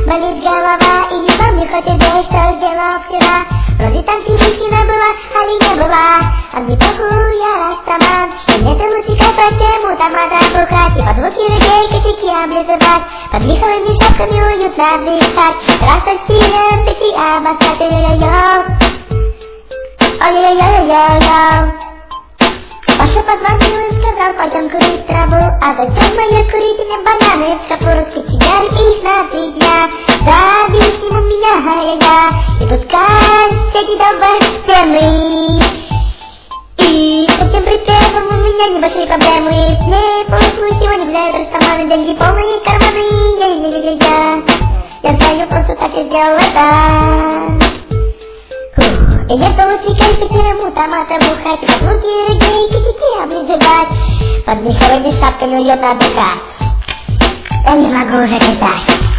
болит голова, и не помню хоть убей, что сделал вчера. Вроде там черешина была, а ли не была. А мне похуй, я растаман. И нет лучше, как почему томата бухать. И под звуки людей косяки облизывать. Под меховыми шапками уютно отдыхать. Раз со стилем пяти обоссать. Ой-ой-ой-ой. Ой-ой-ой-ой-ой. Паша позвонил и сказал, пойдем курить траву. А зачем мои курительные бананы в шкафу? Раскочегарь их на 3 дня. Завис ему меня, я. И пускай эти долбают стены. И с этим прицепом у меня небольшие проблемы. С ней пусть сегодня гуляют растаманы. Деньги полные карманы. Я-я-я-я-я. Я знаю, просто так я сделал это. И нет лучше, как почему томата бухать. Под звуки людей косяки облизывать. Под меховыми шапками уютно отдыхать. Я не могу уже читать.